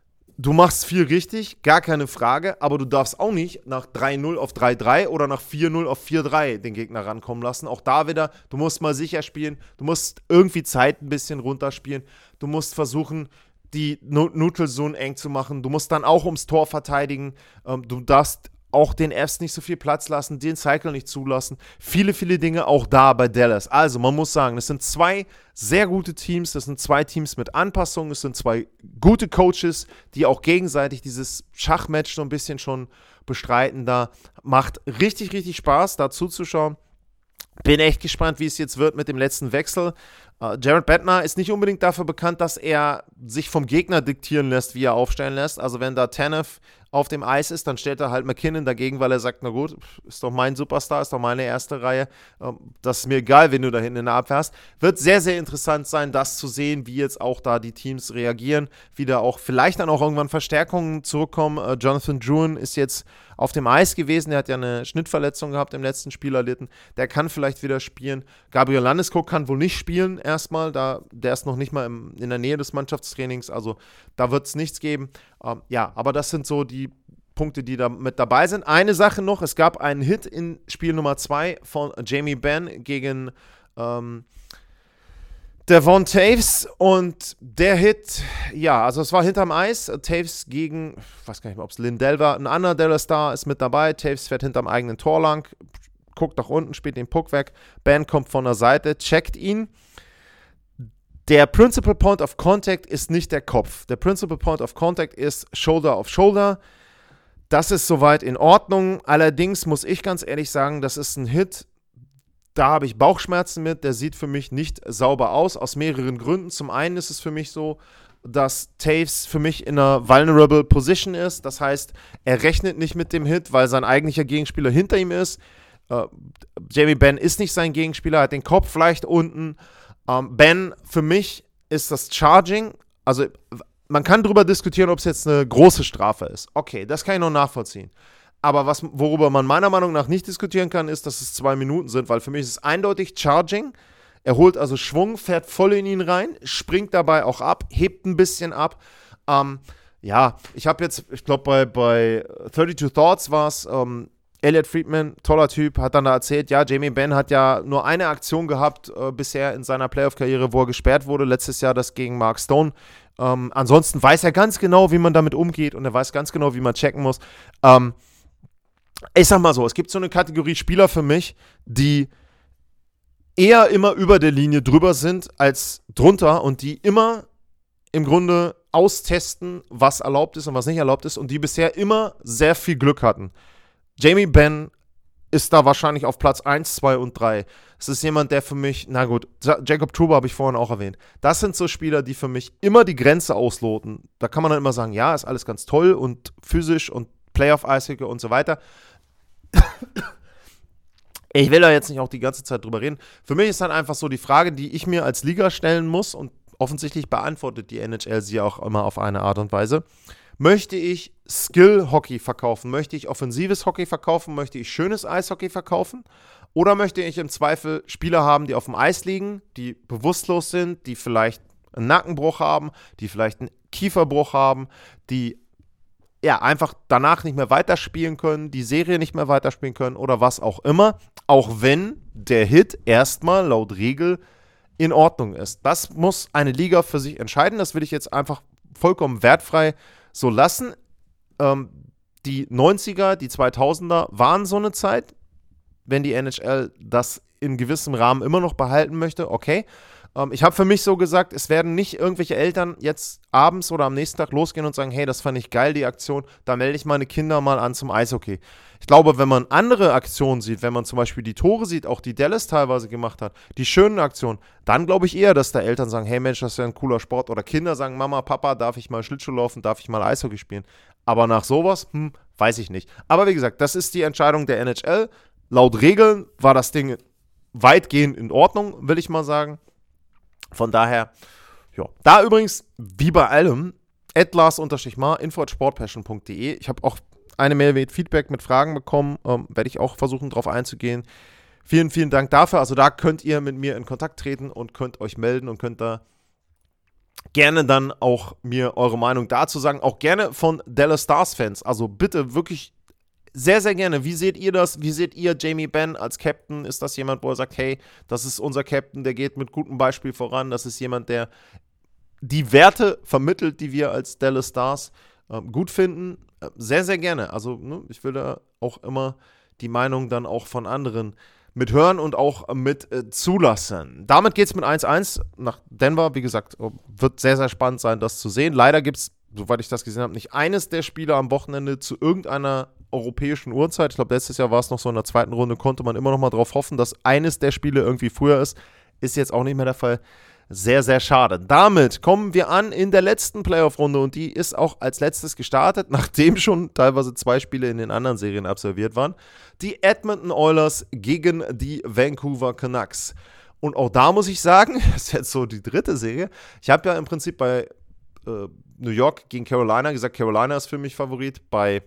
du machst viel richtig, gar keine Frage, aber du darfst auch nicht nach 3-0 auf 3-3 oder nach 4-0 auf 4-3 den Gegner rankommen lassen. Auch da wieder, du musst mal sicher spielen, du musst irgendwie Zeit ein bisschen runterspielen, du musst versuchen, die Neutral Zone eng zu machen, du musst dann auch ums Tor verteidigen, du darfst auch den Fs nicht so viel Platz lassen, den Cycle nicht zulassen. Viele, viele Dinge auch da bei Dallas. Also man muss sagen, das sind 2 sehr gute Teams, das sind 2 Teams mit Anpassungen, es sind 2 gute Coaches, die auch gegenseitig dieses Schachmatch so ein bisschen schon bestreiten. Da macht richtig, richtig Spaß, da zuzuschauen. Bin echt gespannt, wie es jetzt wird mit dem letzten Wechsel. Jared Bednar ist nicht unbedingt dafür bekannt, dass er sich vom Gegner diktieren lässt, wie er aufstellen lässt. Also wenn da Tanev auf dem Eis ist, dann stellt er halt McKinnon dagegen, weil er sagt, na gut, ist doch mein Superstar, ist doch meine erste Reihe. Das ist mir egal, wenn du da hinten in der Abwehr hast. Wird sehr, sehr interessant sein, das zu sehen, wie jetzt auch da die Teams reagieren. Wie da auch vielleicht dann auch irgendwann Verstärkungen zurückkommen. Jonathan Drouin ist jetzt auf dem Eis gewesen. Der hat ja eine Schnittverletzung gehabt im letzten Spiel erlitten. Der kann vielleicht wieder spielen. Gabriel Landeskog kann wohl nicht spielen erstmal. Der ist noch nicht mal in der Nähe des Mannschaftstrainings. Also da wird es nichts geben. Ja, aber das sind so die Punkte, die da mit dabei sind. Eine Sache noch, es gab einen Hit in Spiel Nummer 2 von Jamie Benn gegen Devon Toews und der Hit, ja, also es war hinterm Eis, Toews gegen, ich weiß gar nicht mehr, ob es Lindell war, ein anderer Dallas Star ist mit dabei, Toews fährt hinterm eigenen Tor lang, guckt nach unten, spielt den Puck weg, Benn kommt von der Seite, checkt ihn. Der Principal Point of Contact ist nicht der Kopf. Der Principal Point of Contact ist Shoulder auf Shoulder. Das ist soweit in Ordnung. Allerdings muss ich ganz ehrlich sagen, das ist ein Hit, da habe ich Bauchschmerzen mit. Der sieht für mich nicht sauber aus mehreren Gründen. Zum einen ist es für mich so, dass Toews für mich in einer vulnerable Position ist. Das heißt, er rechnet nicht mit dem Hit, weil sein eigentlicher Gegenspieler hinter ihm ist. Jamie Benn ist nicht sein Gegenspieler, hat den Kopf leicht unten. Ben, für mich ist das Charging, also man kann darüber diskutieren, ob es jetzt eine große Strafe ist. Okay, das kann ich noch nachvollziehen. Aber worüber man meiner Meinung nach nicht diskutieren kann, ist, dass es 2 Minuten sind, weil für mich ist es eindeutig Charging. Er holt also Schwung, fährt voll in ihn rein, springt dabei auch ab, hebt ein bisschen ab. Ja, ich habe jetzt, ich glaube bei 32 Thoughts war es, Elliot Friedman, toller Typ, hat dann da erzählt, ja, Jamie Benn hat ja nur eine Aktion gehabt bisher in seiner Playoff-Karriere, wo er gesperrt wurde, letztes Jahr das gegen Mark Stone. Ansonsten weiß er ganz genau, wie man damit umgeht und er weiß ganz genau, wie man checken muss. Ich sag mal so, es gibt so eine Kategorie Spieler für mich, die eher immer über der Linie drüber sind als drunter und die immer im Grunde austesten, was erlaubt ist und was nicht erlaubt ist und die bisher immer sehr viel Glück hatten. Jamie Benn ist da wahrscheinlich auf Platz 1, 2 und 3. Es ist jemand, der für mich, na gut, Jacob Trouba habe ich vorhin auch erwähnt. Das sind so Spieler, die für mich immer die Grenze ausloten. Da kann man dann immer sagen, ja, ist alles ganz toll und physisch und Playoff-Eishockey und so weiter. Ich will da jetzt nicht auch die ganze Zeit drüber reden. Für mich ist dann einfach so die Frage, die ich mir als Liga stellen muss und offensichtlich beantwortet die NHL sie auch immer auf eine Art und Weise. Möchte ich Skill-Hockey verkaufen? Möchte ich offensives Hockey verkaufen? Möchte ich schönes Eishockey verkaufen? Oder möchte ich im Zweifel Spieler haben, die auf dem Eis liegen, die bewusstlos sind, die vielleicht einen Nackenbruch haben, die vielleicht einen Kieferbruch haben, die ja einfach danach nicht mehr weiterspielen können, die Serie nicht mehr weiterspielen können oder was auch immer, auch wenn der Hit erstmal laut Regel in Ordnung ist. Das muss eine Liga für sich entscheiden. Das will ich jetzt einfach vollkommen wertfrei so lassen. Die 90er, die 2000er waren so eine Zeit. Wenn die NHL das in gewissem Rahmen immer noch behalten möchte, okay. Ich habe für mich so gesagt, es werden nicht irgendwelche Eltern jetzt abends oder am nächsten Tag losgehen und sagen, hey, das fand ich geil, die Aktion, da melde ich meine Kinder mal an zum Eishockey. Ich glaube, wenn man andere Aktionen sieht, wenn man zum Beispiel die Tore sieht, auch die Dallas teilweise gemacht hat, die schönen Aktionen, dann glaube ich eher, dass da Eltern sagen, hey Mensch, das ist ja ein cooler Sport. Oder Kinder sagen, Mama, Papa, darf ich mal Schlittschuh laufen, darf ich mal Eishockey spielen? Aber nach sowas, weiß ich nicht. Aber wie gesagt, das ist die Entscheidung der NHL. Laut Regeln war das Ding weitgehend in Ordnung, will ich mal sagen. Von daher, ja. Da übrigens, wie bei allem, @Lars_Mar, info@sportpassion.de. Ich habe auch eine Mail mit Feedback, mit Fragen bekommen. Werde ich auch versuchen, drauf einzugehen. Vielen, vielen Dank dafür. Also da könnt ihr mit mir in Kontakt treten und könnt euch melden und könnt da gerne dann auch mir eure Meinung dazu sagen. Auch gerne von Dallas Stars-Fans. Also bitte wirklich sehr, sehr gerne. Wie seht ihr das? Wie seht ihr Jamie Benn als Captain? Ist das jemand, wo er sagt, hey, das ist unser Captain, der geht mit gutem Beispiel voran. Das ist jemand, der die Werte vermittelt, die wir als Dallas Stars gut finden. Sehr, sehr gerne. Also ich will da auch immer die Meinung dann auch von anderen mithören und auch mit zulassen. Damit geht es mit 1-1 nach Denver. Wie gesagt, wird sehr, sehr spannend sein, das zu sehen. Leider gibt es, soweit ich das gesehen habe, nicht eines der Spiele am Wochenende zu irgendeiner europäischen Uhrzeit. Ich glaube, letztes Jahr war es noch so in der zweiten Runde, konnte man immer noch mal drauf hoffen, dass eines der Spiele irgendwie früher ist. Ist jetzt auch nicht mehr der Fall. Sehr, sehr schade. Damit kommen wir an in der letzten Playoff-Runde und die ist auch als letztes gestartet, nachdem schon teilweise 2 Spiele in den anderen Serien absolviert waren. Die Edmonton Oilers gegen die Vancouver Canucks. Und auch da muss ich sagen, das ist jetzt so die 3. Serie. Ich habe ja im Prinzip bei New York gegen Carolina gesagt, Carolina ist für mich Favorit. Bei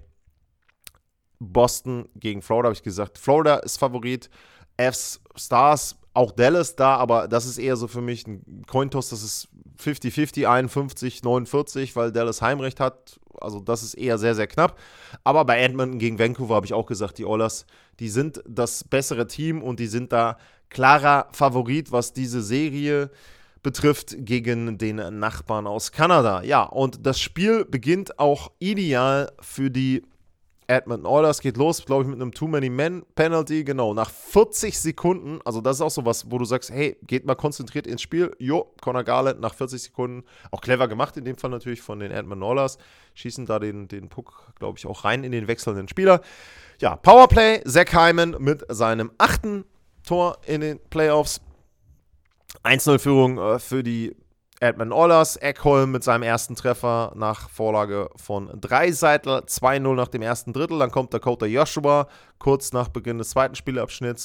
Boston gegen Florida habe ich gesagt, Florida ist Favorit. Stars, auch Dallas da, aber das ist eher so für mich ein Cointoss, das ist 50-50, 51-49, weil Dallas Heimrecht hat. Also das ist eher sehr, sehr knapp. Aber bei Edmonton gegen Vancouver habe ich auch gesagt, die Oilers, die sind das bessere Team und die sind da klarer Favorit, was diese Serie betrifft, gegen den Nachbarn aus Kanada. Ja, und das Spiel beginnt auch ideal für die Edmonton Oilers. Geht los, glaube ich, mit einem Too-Many-Men-Penalty. Genau, nach 40 Sekunden, also das ist auch so was, wo du sagst, hey, geht mal konzentriert ins Spiel. Jo, Conor Garland nach 40 Sekunden, auch clever gemacht in dem Fall natürlich von den Edmonton Oilers, schießen da den Puck, glaube ich, auch rein in den wechselnden Spieler. Ja, Powerplay, Zach Hyman mit seinem 8. Tor in den Playoffs. 1-0-Führung für die Edmonton Oilers. Ekholm mit seinem ersten Treffer nach Vorlage von Draisaitl. 2-0 nach dem ersten Drittel. Dann kommt Dakota Joshua kurz nach Beginn des zweiten Spielabschnitts.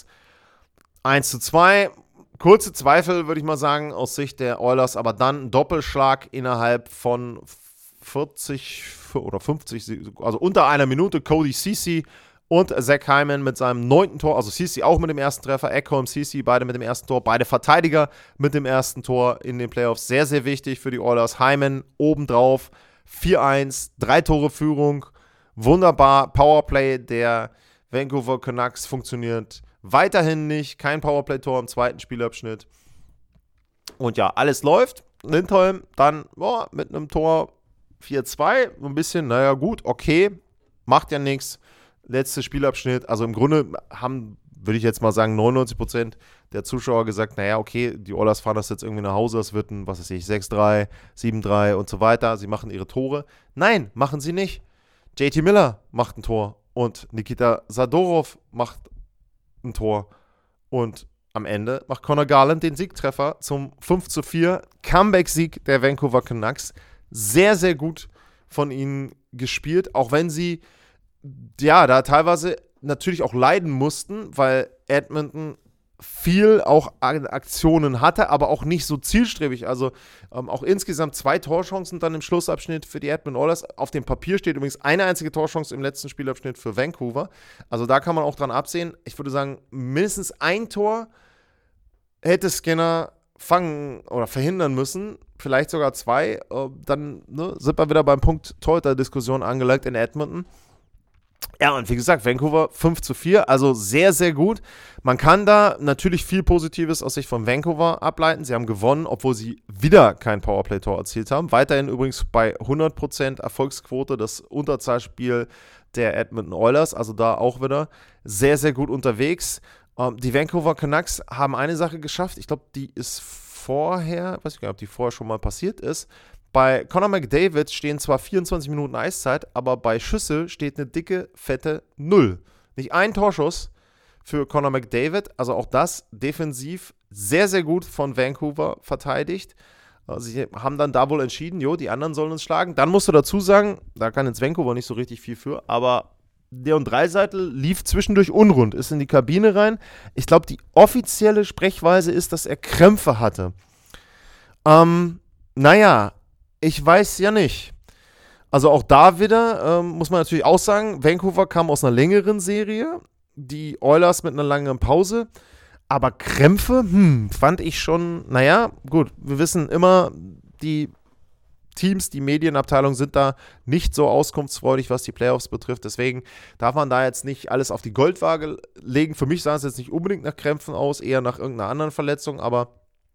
1-2. Kurze Zweifel, würde ich mal sagen, aus Sicht der Oilers. Aber dann ein Doppelschlag innerhalb von 40 oder 50, also unter einer Minute. Cody Ceci und Zach Hyman mit seinem 9. Tor, also Ceci auch mit dem ersten Treffer, Ekholm, Ceci, beide mit dem ersten Tor, beide Verteidiger mit dem ersten Tor in den Playoffs. Sehr, sehr wichtig für die Oilers. Hyman obendrauf, 4-1, 3 Tore Führung, wunderbar, Powerplay der Vancouver Canucks funktioniert weiterhin nicht. Kein Powerplay-Tor im zweiten Spielabschnitt. Und ja, alles läuft. Lindholm dann mit einem Tor 4-2. Ein bisschen, naja gut, okay. Macht ja nichts. Letzter Spielabschnitt. Also im Grunde haben, würde ich jetzt mal sagen, 99% der Zuschauer gesagt, naja, okay, die Oilers fahren das jetzt irgendwie nach Hause. Es wird ein, 6-3, 7-3 und so weiter. Sie machen ihre Tore. Nein, machen sie nicht. JT Miller macht ein Tor. Und Nikita Zadorov macht ein Tor. Und am Ende macht Connor Garland den Siegtreffer zum 5-4 Comeback-Sieg der Vancouver Canucks. Sehr, sehr gut von ihnen gespielt, auch wenn sie da teilweise natürlich auch leiden mussten, weil Edmonton viel auch Aktionen hatte, aber auch nicht so zielstrebig. Also auch insgesamt 2 Torchancen dann im Schlussabschnitt für die Edmonton Oilers. Auf dem Papier steht übrigens eine einzige Torchance im letzten Spielabschnitt für Vancouver. Also da kann man auch dran absehen. Ich würde sagen, mindestens ein Tor hätte Skinner fangen oder verhindern müssen. Vielleicht sogar 2. Dann sind wir wieder beim Punkt Torhüter-Diskussion angelangt in Edmonton. Ja, und wie gesagt, Vancouver 5-4, also sehr, sehr gut. Man kann da natürlich viel Positives aus Sicht von Vancouver ableiten. Sie haben gewonnen, obwohl sie wieder kein Powerplay-Tor erzielt haben. Weiterhin übrigens bei 100% Erfolgsquote das Unterzahlspiel der Edmonton Oilers, also da auch wieder sehr, sehr gut unterwegs. Die Vancouver Canucks haben eine Sache geschafft, ich glaube, die ist vorher, weiß ich gar nicht, ob die vorher schon mal passiert ist. Bei Connor McDavid stehen zwar 24 Minuten Eiszeit, aber bei Schüsse steht eine dicke, fette 0. Nicht ein Torschuss für Connor McDavid, also auch das defensiv sehr, sehr gut von Vancouver verteidigt. Sie haben dann da wohl entschieden, die anderen sollen uns schlagen. Dann musst du dazu sagen, da kann jetzt Vancouver nicht so richtig viel für, aber Leon Draisaitl lief zwischendurch unrund, ist in die Kabine rein. Ich glaube, die offizielle ist, dass er Krämpfe hatte. Ich weiß ja nicht. Also auch da wieder muss man natürlich auch sagen, Vancouver kam aus einer längeren Serie, die Oilers mit einer langen Pause, aber Krämpfe, fand ich schon, gut, wir wissen immer, die Teams, die Medienabteilung sind da nicht so auskunftsfreudig, was die Playoffs betrifft, deswegen darf man da jetzt nicht alles auf die Goldwaage legen. Für mich sah es jetzt nicht unbedingt nach Krämpfen aus, eher nach irgendeiner anderen Verletzung, aber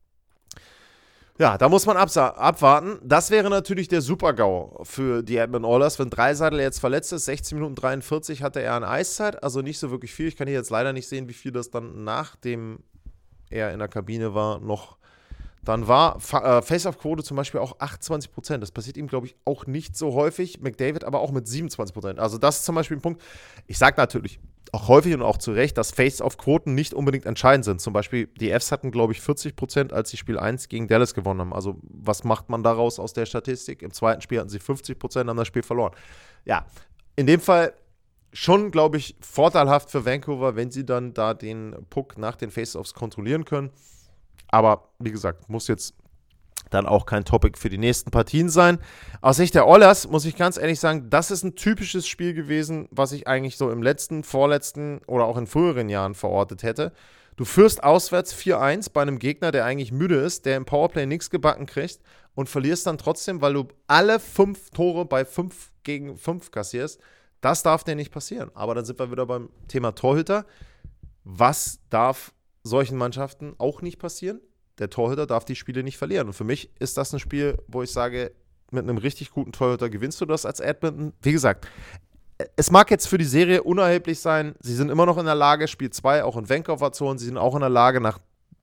ja, da muss man abwarten. Das wäre natürlich der Super-GAU für die Edmonton Oilers, wenn Draisaitl jetzt verletzt ist. 16 Minuten 43 hatte er an Eiszeit, also nicht so wirklich viel. Ich kann hier jetzt leider nicht sehen, wie viel das dann, nachdem er in der Kabine war, noch dann war. Face-Off-Quote zum Beispiel auch 28%. Das passiert ihm, glaube ich, auch nicht so häufig. McDavid aber auch mit 27%. Also das ist zum Beispiel ein Punkt. Ich sage natürlich auch häufig und auch zu Recht, dass Face-Off-Quoten nicht unbedingt entscheidend sind. Zum Beispiel die Fs hatten, glaube ich, 40%, als sie Spiel 1 gegen Dallas gewonnen haben. Also was macht man daraus aus der Statistik? Im zweiten Spiel hatten sie 50%, haben das Spiel verloren. Ja, in dem Fall schon, glaube ich, vorteilhaft für Vancouver, wenn sie dann da den Puck nach den Face-Offs kontrollieren können. Aber wie gesagt, muss jetzt dann auch kein Topic für die nächsten Partien sein. Aus Sicht der Oilers muss ich ganz ehrlich sagen, das ist ein typisches Spiel gewesen, was ich eigentlich so im letzten, vorletzten oder auch in früheren Jahren verortet hätte. Du führst auswärts 4-1 bei einem Gegner, der eigentlich müde ist, der im Powerplay nichts gebacken kriegt und verlierst dann trotzdem, weil du alle 5 Tore bei 5 gegen 5 kassierst. Das darf dir nicht passieren. Aber dann sind wir wieder beim Thema Torhüter. Was darf solchen Mannschaften auch nicht passieren? Der Torhüter darf die Spiele nicht verlieren. Und für mich ist das ein Spiel, wo ich sage, mit einem richtig guten Torhüter gewinnst du das als Edmonton. Wie gesagt, es mag jetzt für die Serie unerheblich sein. Sie sind immer noch in der Lage, Spiel 2 auch in Vancouver zu holen. Sie sind auch in der Lage, nach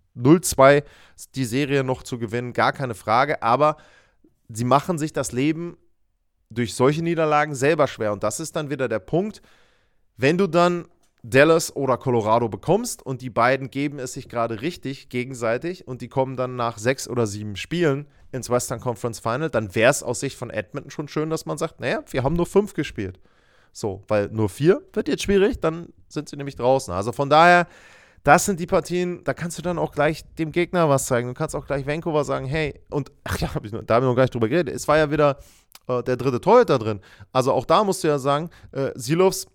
0-2 die Serie noch zu gewinnen. Gar keine Frage. Aber sie machen sich das Leben durch solche Niederlagen selber schwer. Und das ist dann wieder der Punkt, wenn du dann Dallas oder Colorado bekommst und die beiden geben es sich gerade richtig gegenseitig und die kommen dann nach 6 oder 7 Spielen ins Western Conference Final, dann wäre es aus Sicht von Edmonton schon schön, dass man sagt, naja, wir haben nur 5 gespielt. So, weil nur 4 wird jetzt schwierig, dann sind sie nämlich draußen. Also von daher, das sind die Partien, da kannst du dann auch gleich dem Gegner was zeigen. Du kannst auch gleich Vancouver sagen, hey, und da haben wir noch gar nicht drüber geredet, es war ja wieder der dritte Torhüter drin. Also auch da musst du ja sagen, Silovs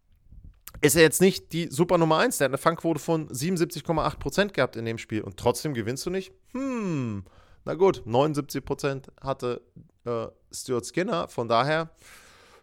ist er jetzt nicht die super Nummer 1. Der hat eine Fangquote von 77,8% gehabt in dem Spiel. Und trotzdem gewinnst du nicht? Na gut, 79% hatte Stuart Skinner. Von daher,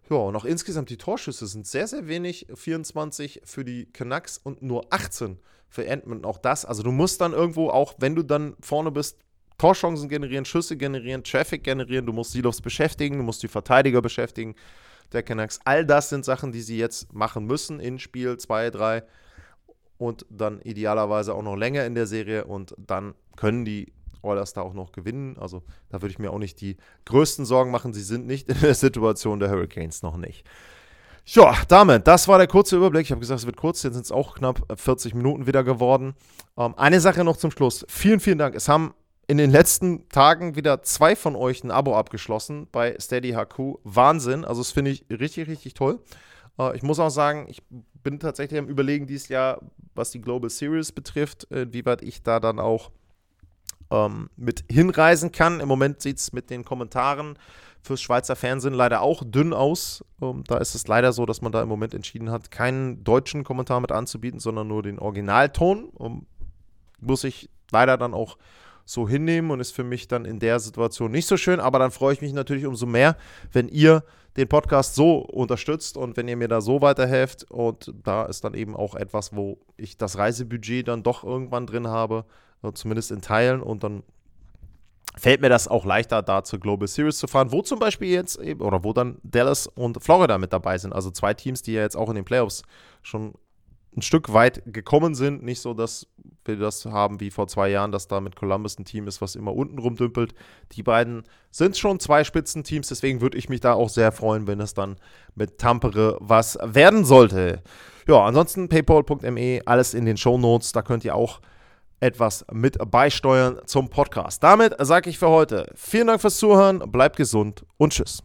Ja, und auch insgesamt die Torschüsse sind sehr, sehr wenig. 24 für die Canucks und nur 18 für Edmonton. Auch das, also du musst dann irgendwo, auch wenn du dann vorne bist, Torchancen generieren, Schüsse generieren, Traffic generieren, du musst Silovs beschäftigen, du musst die Verteidiger beschäftigen, der Canucks. All das sind Sachen, die sie jetzt machen müssen in Spiel 2, 3 und dann idealerweise auch noch länger in der Serie und dann können die Oilers da auch noch gewinnen. Also da würde ich mir auch nicht die größten Sorgen machen. Sie sind nicht in der Situation der Hurricanes, noch nicht. Ja, damit, das war der kurze Überblick. Ich habe gesagt, es wird kurz, jetzt sind es auch knapp 40 Minuten wieder geworden. Eine Sache noch zum Schluss. Vielen, vielen Dank. Es haben in den letzten Tagen wieder 2 von euch ein Abo abgeschlossen bei Steady HQ. Wahnsinn, also das finde ich richtig, richtig toll. Ich muss auch sagen, ich bin tatsächlich am Überlegen dieses Jahr, was die Global Series betrifft, inwieweit ich da dann auch mit hinreisen kann. Im Moment sieht es mit den Kommentaren fürs Schweizer Fernsehen leider auch dünn aus. Da ist es leider so, dass man da im Moment entschieden hat, keinen deutschen Kommentar mit anzubieten, sondern nur den Originalton. Muss ich leider dann auch so hinnehmen und ist für mich dann in der Situation nicht so schön. Aber dann freue ich mich natürlich umso mehr, wenn ihr den Podcast so unterstützt und wenn ihr mir da so weiterhelft. Und da ist dann eben auch etwas, wo ich das Reisebudget dann doch irgendwann drin habe, zumindest in Teilen, und dann fällt mir das auch leichter, da zur Global Series zu fahren, wo zum Beispiel jetzt eben, oder wo dann Dallas und Florida mit dabei sind, also 2 Teams, die ja jetzt auch in den Playoffs schon ein Stück weit gekommen sind, nicht so, dass wir das haben wie vor 2 Jahren, dass da mit Columbus ein Team ist, was immer unten rumdümpelt. Die beiden sind schon 2 Spitzenteams, deswegen würde ich mich da auch sehr freuen, wenn es dann mit Tampere was werden sollte. Ja, ansonsten paypal.me, alles in den Shownotes, da könnt ihr auch etwas mit beisteuern zum Podcast. Damit sage ich für heute vielen Dank fürs Zuhören, bleibt gesund und tschüss.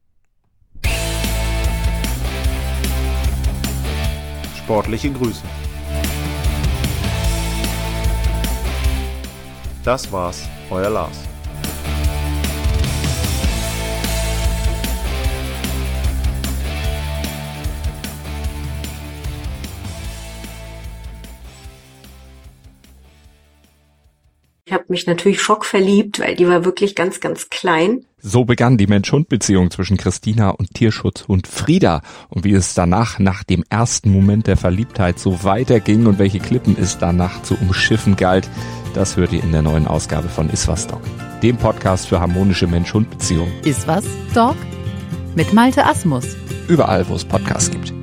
Sportliche Grüße. Das war's, euer Lars. Ich habe mich natürlich schockverliebt, weil die war wirklich ganz, ganz klein. So begann die Mensch-Hund-Beziehung zwischen Christina und Tierschutzhund Frieda. Und wie es danach, nach dem ersten Moment der Verliebtheit, so weiterging und welche Klippen es danach zu umschiffen galt, das hört ihr in der neuen Ausgabe von Iswas Dog, dem Podcast für harmonische Mensch-Hund-Beziehungen. Iswas Dog mit Malte Asmus. Überall, wo es Podcasts gibt.